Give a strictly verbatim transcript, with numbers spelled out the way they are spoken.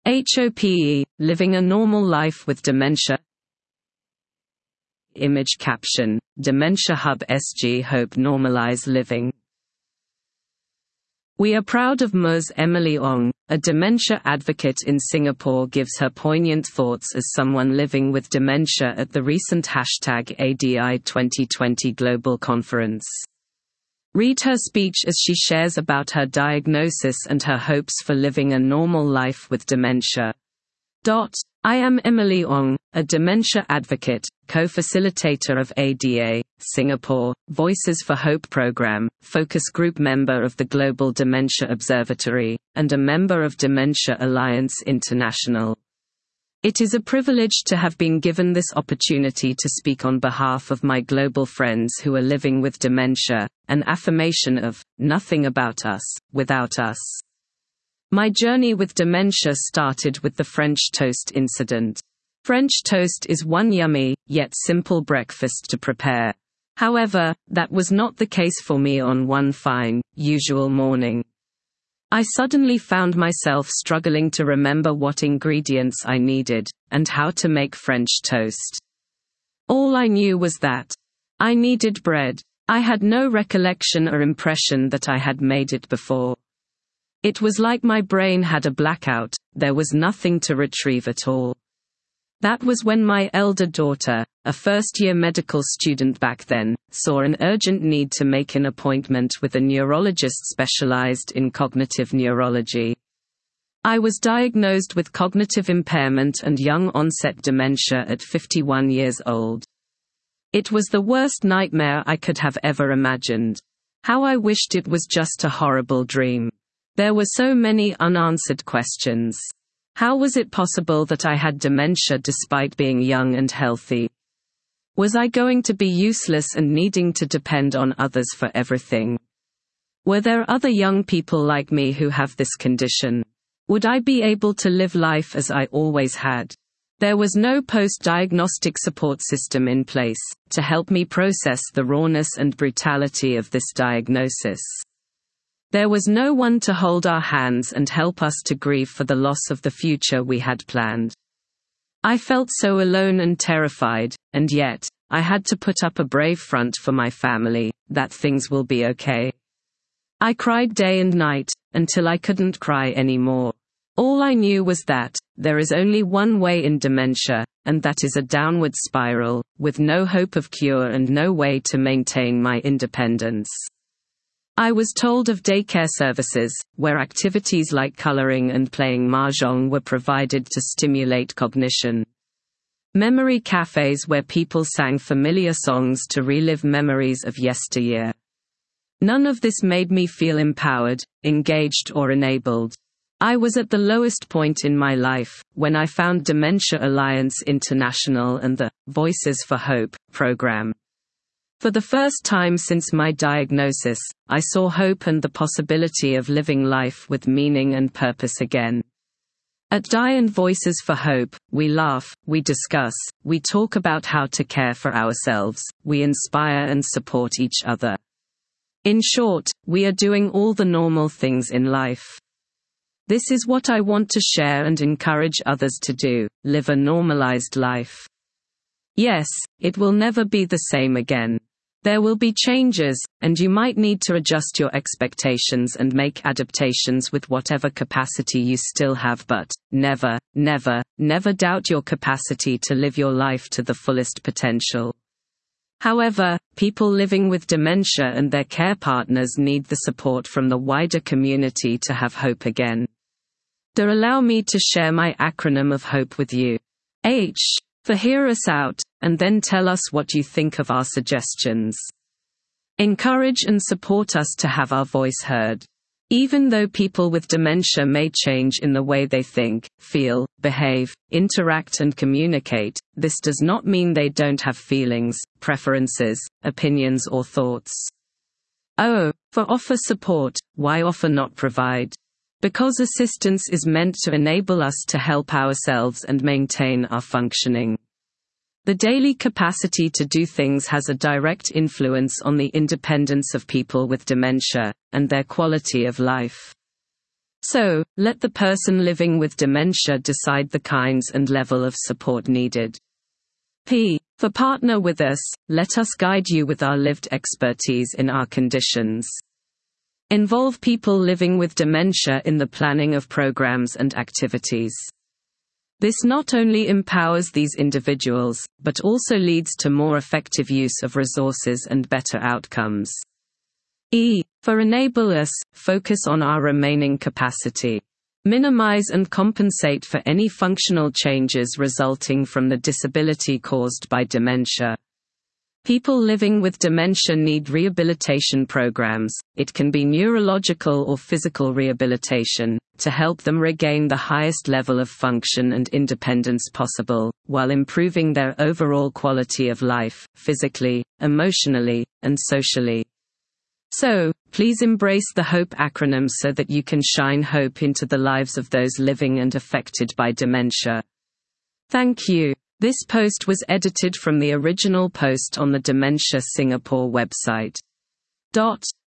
HOPE, living a normal life with dementia. Image caption, Dementia Hub S G Hope Normalize Living. We are proud of Ms Emily Ong, a dementia advocate in Singapore, gives her poignant thoughts as someone living with dementia at the recent hashtag A D I twenty twenty Global Conference. Read her speech as she shares about her diagnosis and her hopes for living a normal life with dementia. Dot. I am Emily Ong, a dementia advocate, co-facilitator of A D A, Singapore, Voices for Hope program, focus group member of the Global Dementia Observatory, and a member of Dementia Alliance International. It is a privilege to have been given this opportunity to speak on behalf of my global friends who are living with dementia, an affirmation of, nothing about us, without us. My journey with dementia started with the French toast incident. French toast is one yummy, yet simple breakfast to prepare. However, that was not the case for me on one fine, usual morning. I suddenly found myself struggling to remember what ingredients I needed, and how to make French toast. All I knew was that I needed bread. I had no recollection or impression that I had made it before. It was like my brain had a blackout, there was nothing to retrieve at all. That was when my elder daughter, a first-year medical student back then, saw an urgent need to make an appointment with a neurologist specialized in cognitive neurology. I was diagnosed with cognitive impairment and young-onset dementia at fifty-one years old. It was the worst nightmare I could have ever imagined. How I wished it was just a horrible dream. There were so many unanswered questions. How was it possible that I had dementia despite being young and healthy? Was I going to be useless and needing to depend on others for everything? Were there other young people like me who have this condition? Would I be able to live life as I always had? There was no post-diagnostic support system in place to help me process the rawness and brutality of this diagnosis. There was no one to hold our hands and help us to grieve for the loss of the future we had planned. I felt so alone and terrified, and yet, I had to put up a brave front for my family, that things will be okay. I cried day and night, until I couldn't cry anymore. All I knew was that, there is only one way in dementia, and that is a downward spiral, with no hope of cure and no way to maintain my independence. I was told of daycare services, where activities like coloring and playing mahjong were provided to stimulate cognition. Memory cafes where people sang familiar songs to relive memories of yesteryear. None of this made me feel empowered, engaged or enabled. I was at the lowest point in my life, when I found Dementia Alliance International and the Voices for Hope program. For the first time since my diagnosis, I saw hope and the possibility of living life with meaning and purpose again. At D I and Voices for Hope, we laugh, we discuss, we talk about how to care for ourselves, we inspire and support each other. In short, we are doing all the normal things in life. This is what I want to share and encourage others to do, live a normalized life. Yes, it will never be the same again. There will be changes, and you might need to adjust your expectations and make adaptations with whatever capacity you still have, but never, never, never doubt your capacity to live your life to the fullest potential. However, people living with dementia and their care partners need the support from the wider community to have hope again. Do allow me to share my acronym of hope with you. H. For hear us out, and then tell us what you think of our suggestions. Encourage and support us to have our voice heard. Even though people with dementia may change in the way they think, feel, behave, interact and communicate, this does not mean they don't have feelings, preferences, opinions or thoughts. Oh, for offer support, why offer not provide? Because assistance is meant to enable us to help ourselves and maintain our functioning. The daily capacity to do things has a direct influence on the independence of people with dementia, and their quality of life. So, let the person living with dementia decide the kinds and level of support needed. P. For partner with us, let us guide you with our lived expertise in our conditions. Involve people living with dementia in the planning of programs and activities. This not only empowers these individuals, but also leads to more effective use of resources and better outcomes. E. For enable us, focus on our remaining capacity. Minimize and compensate for any functional changes resulting from the disability caused by dementia. People living with dementia need rehabilitation programs, it can be neurological or physical rehabilitation, to help them regain the highest level of function and independence possible, while improving their overall quality of life, physically, emotionally, and socially. So, please embrace the HOPE acronym so that you can shine hope into the lives of those living and affected by dementia. Thank you. This post was edited from the original post on the Dementia Singapore website.